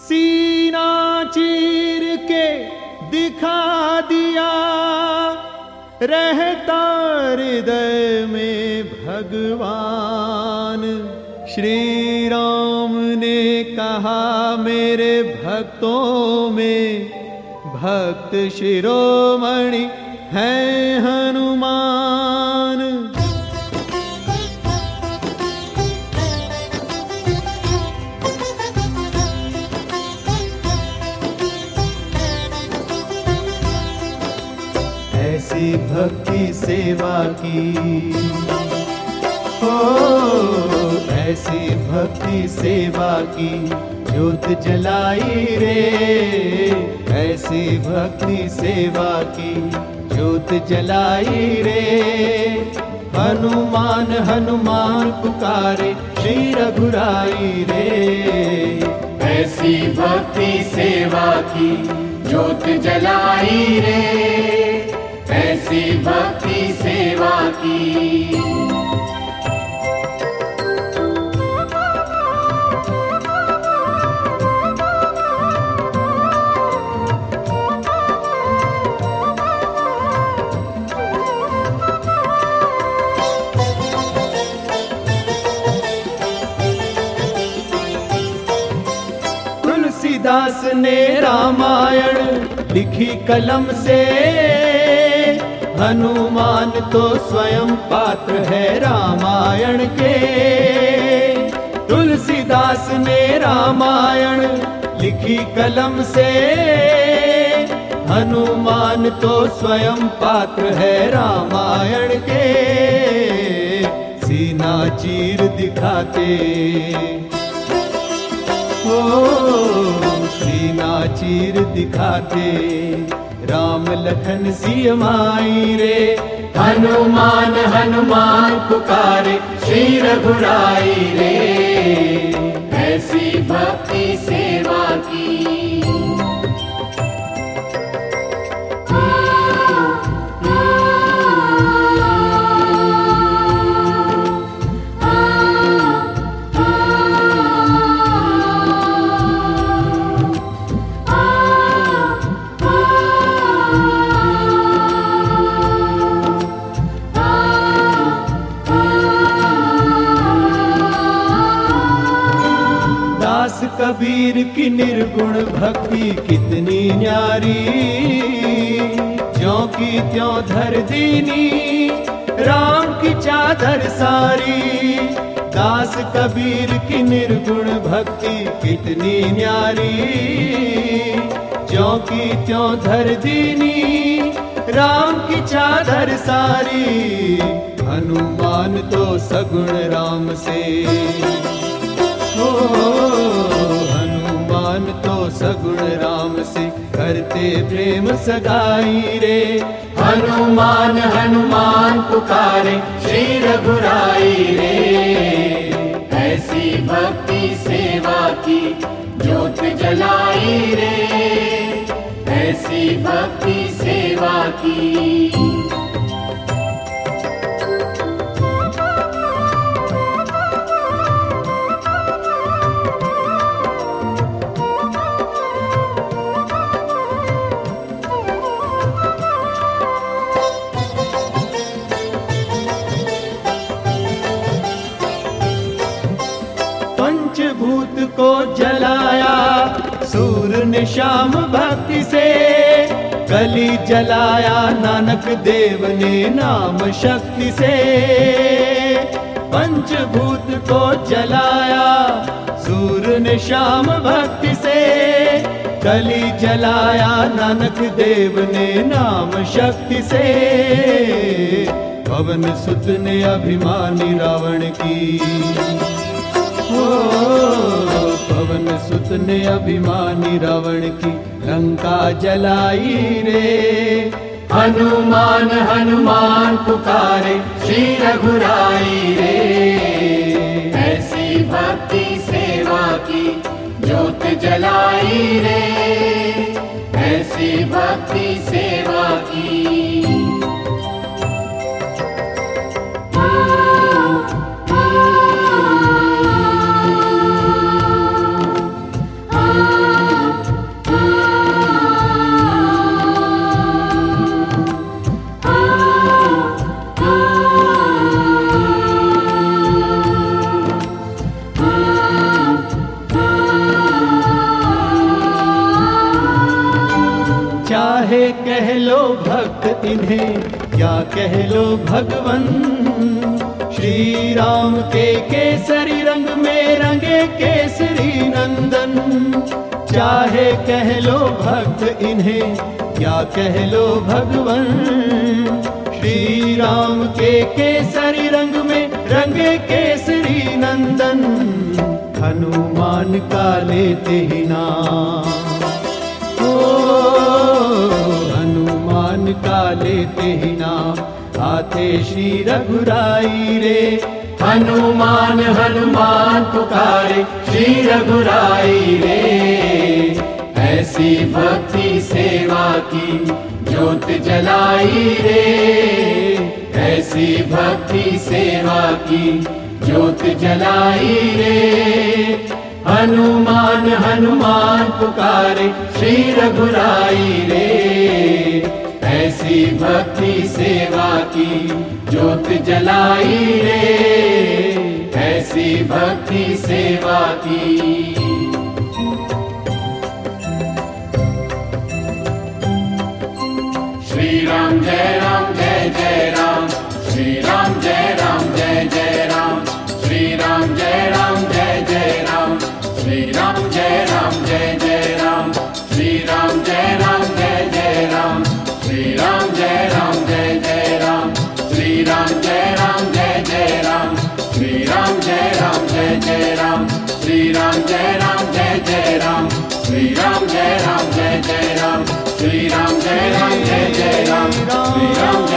सीना चीर के दिखा दिया, रहता हृदय में भगवान। श्री राम ने कहा मेरे भक्तों में भक्त शिरोमणि है हनुमान। ऐसी भक्ति सेवा की, हो ऐसी भक्ति सेवा की ज्योत जलाई रे। ऐसी भक्ति सेवा की ज्योत जलाई रे। हनुमान हनुमान पुकारे श्री रघुराई रे। ऐसी भक्ति सेवा की ज्योत जलाई रे। ऐसी भक्ति सेवा की। तुलसीदास ने रामायण लिखी कलम से, हनुमान तो स्वयं पात्र है रामायण के। तुलसीदास ने रामायण लिखी कलम से, हनुमान तो स्वयं पात्र है रामायण के। सीना चीर दिखाते, ओ सीना चीर दिखाते राम लखन सिय माई रे। हनुमान हनुमान पुकारे श्री रघुराई रे। ऐसी भक्ति सेवा की। दास कबीर की निर्गुण भक्ति कितनी न्यारी, ज्यों की त्यों धर दीनी राम की चादर सारी। दास कबीर की निर्गुण भक्ति कितनी न्यारी, ज्यों की त्यों धर दीनी राम की चादर सारी। हनुमान तो सगुण राम से, ओ हनुमान तो सगुण राम से करते प्रेम सगाई रे। हनुमान हनुमान पुकारे श्री रघुराई रे। ऐसी भक्ति सेवा की ज्योत जलाई रे। ऐसी भक्ति सेवा की। पंचभूत को जलाया सूर ने श्याम भक्ति से, कली जलाया नानक देव ने नाम शक्ति से। पंचभूत को जलाया सूर ने श्याम भक्ति से, कली जलाया नानक देव ने नाम शक्ति से। पवन सुत ने अभिमानी रावण की, पवन सुत ने अभिमानी रावण की लंका जलाई रे। हनुमान हनुमान पुकारे श्री रघुराई रे। ऐसी भक्ति सेवा की ज्योत जलाई रे। ऐसी भक्ति सेवा की। चाहे कह लो भक्त इन्हें या कह लो भगवन, श्री राम के केसरी रंग में रंगे केसरी नंदन। चाहे कह लो भक्त इन्हें या कह लो भगवन, श्री राम के केसरी रंग में रंगे केसरी नंदन। हनुमान का लेते ही नाम, ओ हनुमान का लेते ही नाम, आते श्री रघुराई रे। हनुमान हनुमान पुकारे श्री रघुराई रे। ऐसी भक्ति सेवा की ज्योत जलाई रे। ऐसी भक्ति सेवा की ज्योत जलाई रे। हनुमान हनुमान पुकारे श्री रघुराई रे। ऐसी भक्ति सेवा की ज्योत जलाई रे। ऐसी भक्ति सेवा की। श्री राम जय राम, श्री राम जय राम, श्री राम जय राम, श्री राम जय राम जय राम, श्री राम जय राम, श्री राम जय राम जय राम, श्री राम जय राम जय राम, श्री राम जय राम जय राम, श्री राम जय राम जय राम, श्री राम जय राम जय राम, श्री राम जय राम जय राम, श्री राम